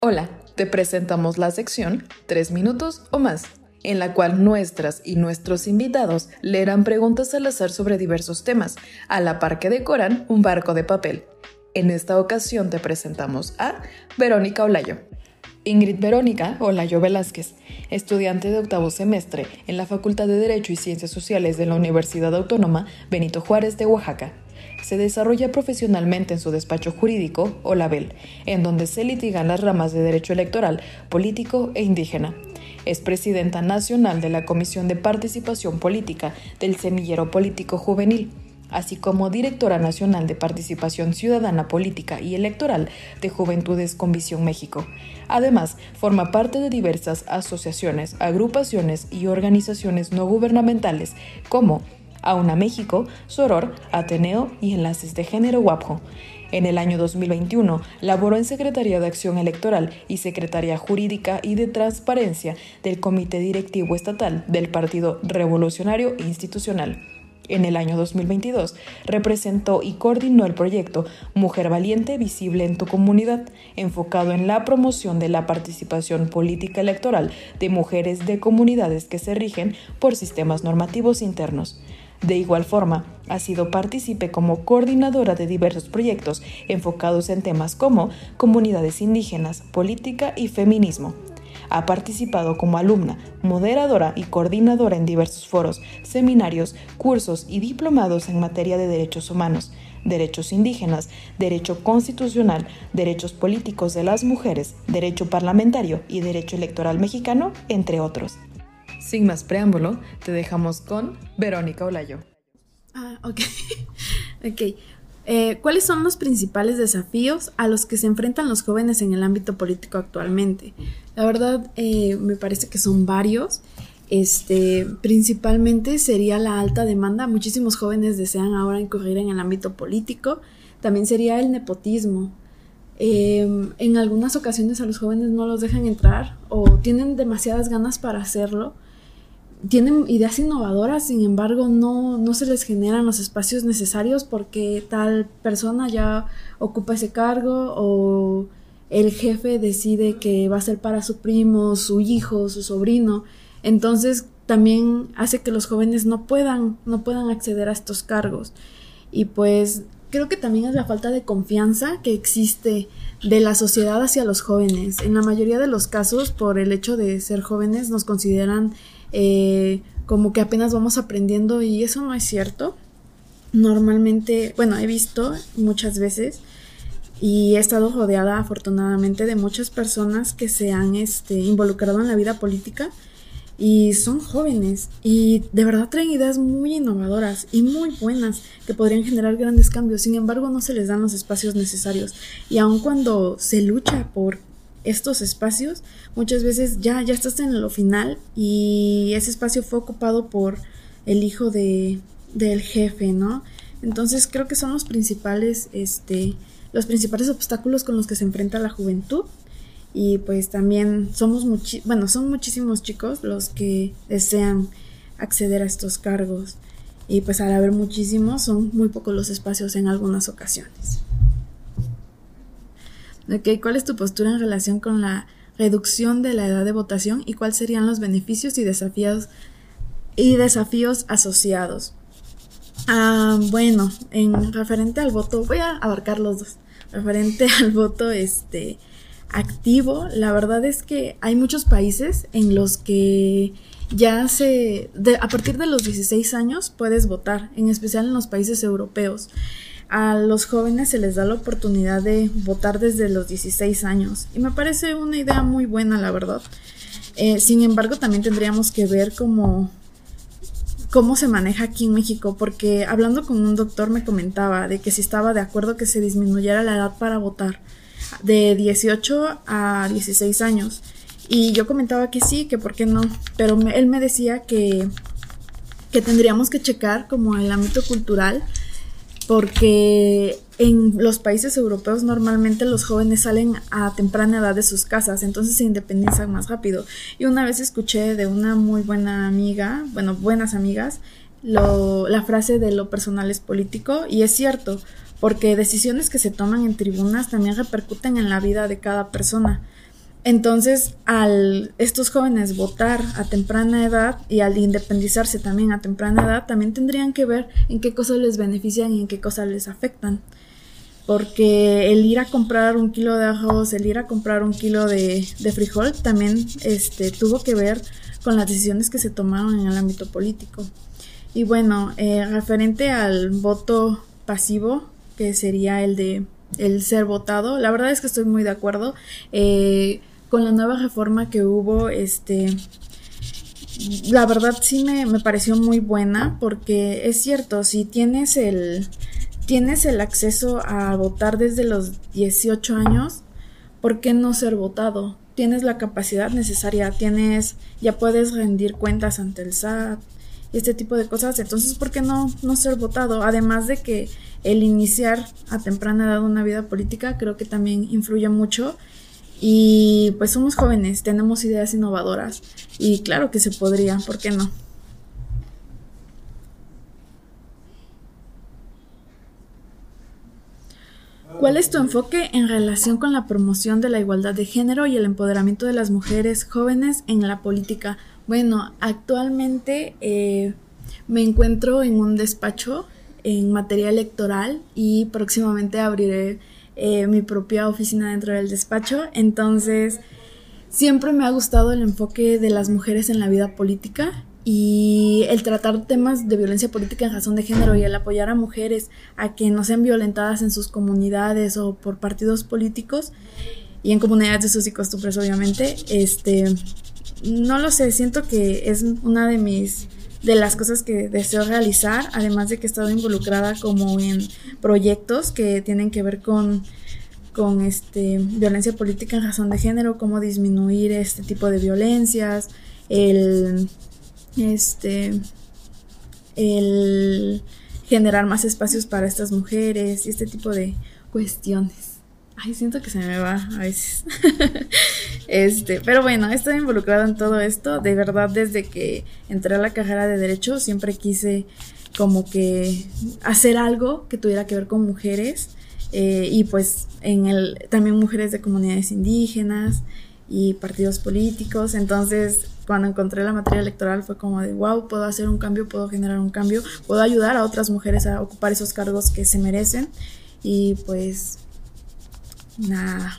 Hola, te presentamos la sección 3 minutos o más, en la cual nuestras y nuestros invitados leerán preguntas al azar sobre diversos temas, a la par que decoran un barco de papel. En esta ocasión te presentamos a Verónica Olayo. Ingrid Verónica Olayo Velázquez, estudiante de octavo semestre en la Facultad de Derecho y Ciencias Sociales de la Universidad Autónoma Benito Juárez de Oaxaca. Se desarrolla profesionalmente en su despacho jurídico, Olabel, en donde se litigan las ramas de derecho electoral, político e indígena. Es presidenta nacional de la Comisión de Participación Política del Semillero Político Juvenil, así como directora nacional de Participación Ciudadana Política y Electoral de Juventudes con Visión México. Además, forma parte de diversas asociaciones, agrupaciones y organizaciones no gubernamentales como Auna México, Soror, Ateneo y Enlaces de Género WAPJO. En el año 2021, laboró en Secretaría de Acción Electoral y Secretaría Jurídica y de Transparencia del Comité Directivo Estatal del Partido Revolucionario Institucional. En el año 2022, representó y coordinó el proyecto Mujer Valiente Visible en tu Comunidad, enfocado en la promoción de la participación política electoral de mujeres de comunidades que se rigen por sistemas normativos internos. De igual forma, ha sido partícipe como coordinadora de diversos proyectos enfocados en temas como comunidades indígenas, política y feminismo. Ha participado como alumna, moderadora y coordinadora en diversos foros, seminarios, cursos y diplomados en materia de derechos humanos, derechos indígenas, derecho constitucional, derechos políticos de las mujeres, derecho parlamentario y derecho electoral mexicano, entre otros. Sin más preámbulo, te dejamos con Verónica Olayo. Ok. ¿Cuáles son los principales desafíos a los que se enfrentan los jóvenes en el ámbito político actualmente? La verdad, me parece que son varios. Principalmente sería la alta demanda. Muchísimos jóvenes desean ahora incurrir en el ámbito político. También sería el nepotismo. En algunas ocasiones a los jóvenes no los dejan entrar o tienen demasiadas ganas para hacerlo. Tienen ideas innovadoras, sin embargo no se les generan los espacios necesarios porque tal persona ya ocupa ese cargo o el jefe decide que va a ser para su primo, su hijo, su sobrino. Entonces también hace que los jóvenes no puedan acceder a estos cargos. Y pues creo que también es la falta de confianza que existe de la sociedad hacia los jóvenes. En la mayoría de los casos, por el hecho de ser jóvenes, nos consideran como que apenas vamos aprendiendo, y eso no es cierto. Normalmente, he visto muchas veces y he estado rodeada afortunadamente de muchas personas que se han involucrado en la vida política y son jóvenes y de verdad traen ideas muy innovadoras y muy buenas que podrían generar grandes cambios. Sin embargo, no se les dan los espacios necesarios, y aun cuando se lucha por estos espacios, muchas veces ya estás en lo final y ese espacio fue ocupado por el hijo del jefe, ¿no? Entonces creo que son los principales obstáculos con los que se enfrenta la juventud. Y pues también son muchísimos chicos los que desean acceder a estos cargos, y pues al haber muchísimos, son muy pocos los espacios en algunas ocasiones. ¿Cuál es tu postura en relación con la reducción de la edad de votación y cuáles serían los beneficios y desafíos asociados? En referente al voto, voy a abarcar los dos. Referente al voto activo, la verdad es que hay muchos países en los que a partir de los 16 años puedes votar, en especial en los países europeos. A los jóvenes se les da la oportunidad de votar desde los 16 años y me parece una idea muy buena, la verdad. Sin embargo, también tendríamos que ver cómo se maneja aquí en México, porque hablando con un doctor me comentaba de que si estaba de acuerdo que se disminuyera la edad para votar de 18 a 16 años, y yo comentaba que sí, que por qué no, pero él me decía que tendríamos que checar como el ámbito cultural, porque en los países europeos normalmente los jóvenes salen a temprana edad de sus casas, entonces se independizan más rápido. Y una vez escuché de una muy buena amiga, buenas amigas, la frase de lo personal es político, y es cierto, porque decisiones que se toman en tribunas también repercuten en la vida de cada persona. Entonces, al estos jóvenes votar a temprana edad y al independizarse también a temprana edad, también tendrían que ver en qué cosas les benefician y en qué cosas les afectan. Porque el ir a comprar un kilo de arroz, el ir a comprar un kilo de frijol, también tuvo que ver con las decisiones que se tomaron en el ámbito político. Y bueno, referente al voto pasivo, que sería el ser votado, la verdad es que estoy muy de acuerdo. Con la nueva reforma que hubo, la verdad sí me pareció muy buena, porque es cierto, si tienes el acceso a votar desde los 18 años, ¿por qué no ser votado? Tienes la capacidad necesaria, ya puedes rendir cuentas ante el SAT y este tipo de cosas, entonces ¿por qué no ser votado? Además de que el iniciar a temprana edad una vida política creo que también influye mucho. Y pues somos jóvenes, tenemos ideas innovadoras y claro que se podría, ¿por qué no? ¿Cuál es tu enfoque en relación con la promoción de la igualdad de género y el empoderamiento de las mujeres jóvenes en la política? Bueno, actualmente me encuentro en un despacho en materia electoral y próximamente abriré mi propia oficina dentro del despacho. Entonces siempre me ha gustado el enfoque de las mujeres en la vida política y el tratar temas de violencia política en razón de género y el apoyar a mujeres a que no sean violentadas en sus comunidades o por partidos políticos y en comunidades de usos y costumbres, obviamente. No lo sé, siento que es una de las cosas que deseo realizar, además de que he estado involucrada como en proyectos que tienen que ver con violencia política en razón de género, cómo disminuir este tipo de violencias, el generar más espacios para estas mujeres y este tipo de cuestiones. Ay, siento que se me va a veces. Pero bueno, estoy involucrada en todo esto. De verdad, desde que entré a la carrera de Derecho, siempre quise como que hacer algo que tuviera que ver con mujeres. Y pues también mujeres de comunidades indígenas y partidos políticos. Entonces, cuando encontré la materia electoral fue como de wow, puedo hacer un cambio, puedo generar un cambio, puedo ayudar a otras mujeres a ocupar esos cargos que se merecen. Y pues nada.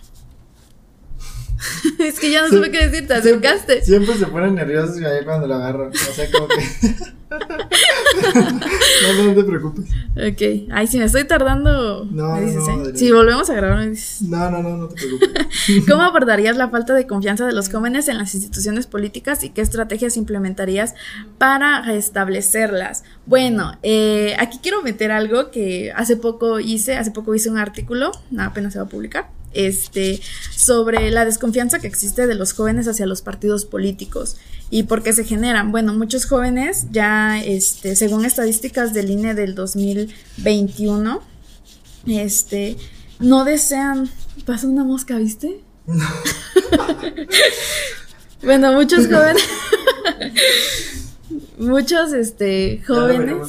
Es que ya no supe qué decir, te acercaste. Siempre se ponen nerviosos y ahí cuando lo agarro. O sea, como que. No te preocupes. Ok. Ay, si me estoy tardando. No, me dices, no, si volvemos a grabar, me dices. No te preocupes. ¿Cómo abordarías la falta de confianza de los jóvenes en las instituciones políticas y qué estrategias implementarías para restablecerlas? Bueno, aquí quiero meter algo que hace poco hice un artículo, apenas se va a publicar. Sobre la desconfianza que existe de los jóvenes hacia los partidos políticos y por qué se generan. Bueno, muchos jóvenes ya, según estadísticas del INE del 2021, no desean. Pasa una mosca, ¿viste? No. Bueno, muchos jóvenes. Muchos, jóvenes.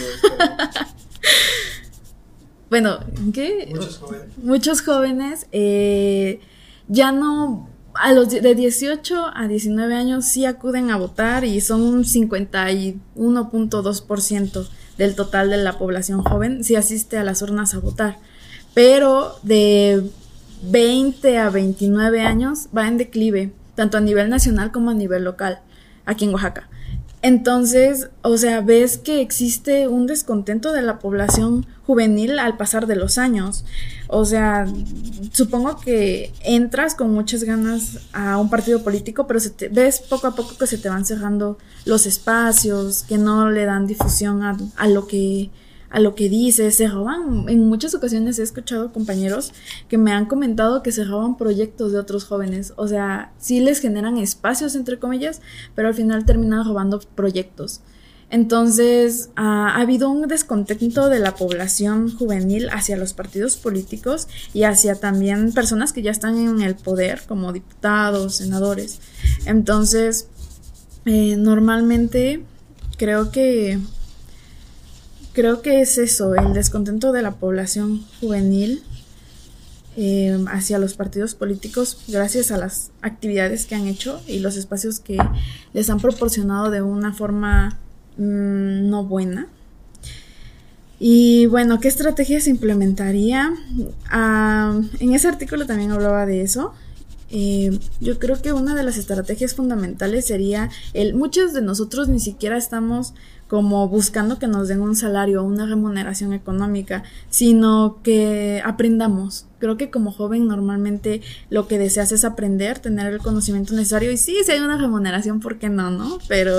Bueno, ¿qué? Muchos jóvenes ya no, de 18 a 19 años sí acuden a votar y son un 51.2% del total de la población joven sí asiste a las urnas a votar, pero de 20 a 29 años va en declive, tanto a nivel nacional como a nivel local, aquí en Oaxaca. Entonces, o sea, ves que existe un descontento de la población juvenil al pasar de los años. O sea, supongo que entras con muchas ganas a un partido político, pero ves poco a poco que se te van cerrando los espacios, que no le dan difusión a lo que dices, se roban. En muchas ocasiones he escuchado compañeros que me han comentado que se roban proyectos de otros jóvenes, o sea, sí les generan espacios entre comillas, pero al final terminan robando proyectos. Entonces ha habido un descontento de la población juvenil hacia los partidos políticos y hacia también personas que ya están en el poder como diputados, senadores. Entonces normalmente creo que es eso, el descontento de la población juvenil hacia los partidos políticos gracias a las actividades que han hecho y los espacios que les han proporcionado de una forma no buena. Y bueno, ¿qué estrategias implementaría? En ese artículo también hablaba de eso. Yo creo que una de las estrategias fundamentales sería muchos de nosotros ni siquiera estamos como buscando que nos den un salario o una remuneración económica, sino que aprendamos. Creo que como joven normalmente lo que deseas es aprender, tener el conocimiento necesario, y sí, si hay una remuneración, ¿por qué no?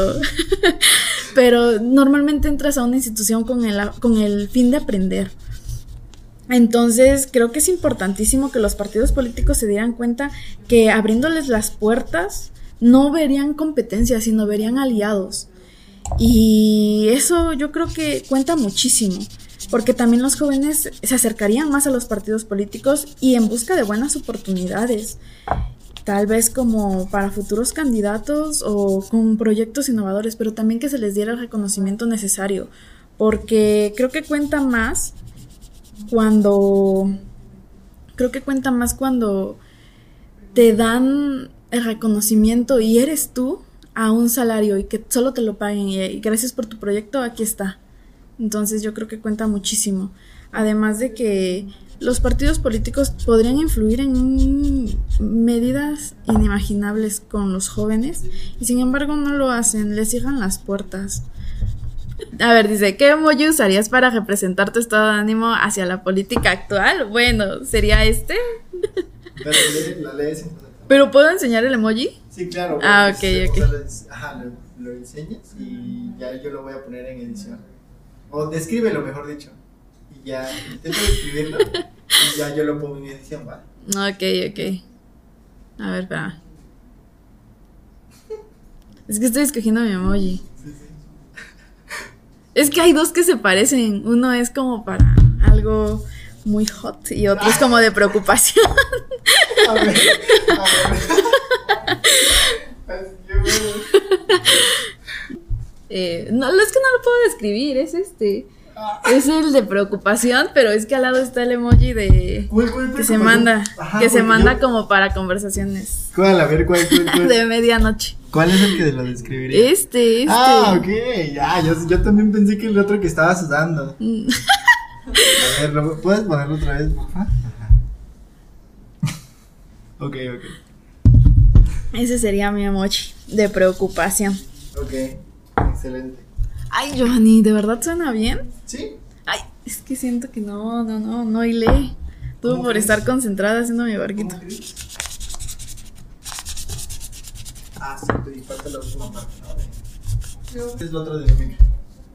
Pero normalmente entras a una institución con el fin de aprender. Entonces creo que es importantísimo que los partidos políticos se dieran cuenta que abriéndoles las puertas no verían competencia, sino verían aliados. Y eso yo creo que cuenta muchísimo, porque también los jóvenes se acercarían más a los partidos políticos y en busca de buenas oportunidades, tal vez como para futuros candidatos o con proyectos innovadores, pero también que se les diera el reconocimiento necesario, porque creo que cuenta más cuando te dan el reconocimiento y eres tú a un salario y que solo te lo paguen y gracias por tu proyecto, aquí está. Entonces yo creo que cuenta muchísimo. Además de que los partidos políticos podrían influir en medidas inimaginables con los jóvenes y sin embargo no lo hacen, les cierran las puertas. A ver, dice, ¿qué emoji usarías para representar tu estado de ánimo hacia la política actual? Bueno, ¿sería este? La lees. ¿Pero puedo enseñar el emoji? Sí, claro. Ok. Lo enseñas y ya yo lo voy a poner en edición. O descríbelo, mejor dicho. Y ya intento describirlo y ya yo lo pongo en edición, ¿vale? Ok. A ver, espera. Es que estoy escogiendo mi emoji. Sí. Es que hay dos que se parecen. Uno es como para algo muy hot y otro es como de preocupación. A ver. No, es que no lo puedo describir, es este. Es el de preocupación, pero es que al lado está el emoji de ¿Cuál que se manda, Ajá, que se manda yo... como para conversaciones. ¿Cuál? A ver, ¿cuál? De medianoche. ¿Cuál es el que lo describiría? Este. Ah, ok, ya, yo también pensé que el otro que estaba sudando. A ver, ¿puedes ponerlo otra vez, por favor? Ok. Ese sería mi emoji de preocupación. Ok, excelente. Ay, Giovanni, ¿de verdad suena bien? ¿Sí? Ay, es que siento que no hilé. Tuve por estar concentrada haciendo mi barquito. Ah, sí, te falta la última parte, ¿no? Es la otra de la micro.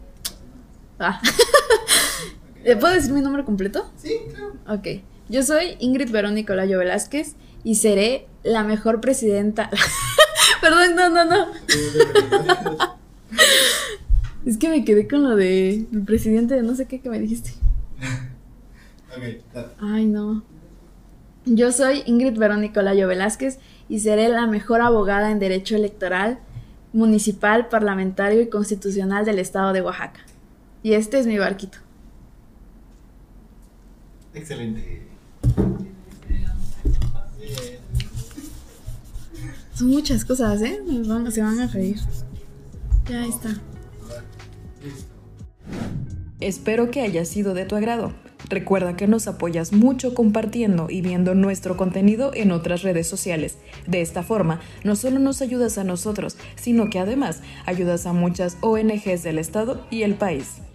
¿Puedo decir mi nombre completo? Sí, claro. Ok. Yo soy Ingrid Verónica Olayo Velázquez y seré la mejor presidenta. Perdón, no. Es que me quedé con lo de el presidente de no sé qué que me dijiste. Ok, dale. Ay, no. Yo soy Ingrid Verónica Olayo Velázquez y seré la mejor abogada en Derecho Electoral, Municipal, Parlamentario y Constitucional del Estado de Oaxaca. Y este es mi barquito. Excelente. Son muchas cosas, ¿eh? Se van a reír. Ya está. Espero que haya sido de tu agrado. Recuerda que nos apoyas mucho compartiendo y viendo nuestro contenido en otras redes sociales. De esta forma, no solo nos ayudas a nosotros, sino que además ayudas a muchas ONGs del Estado y el país.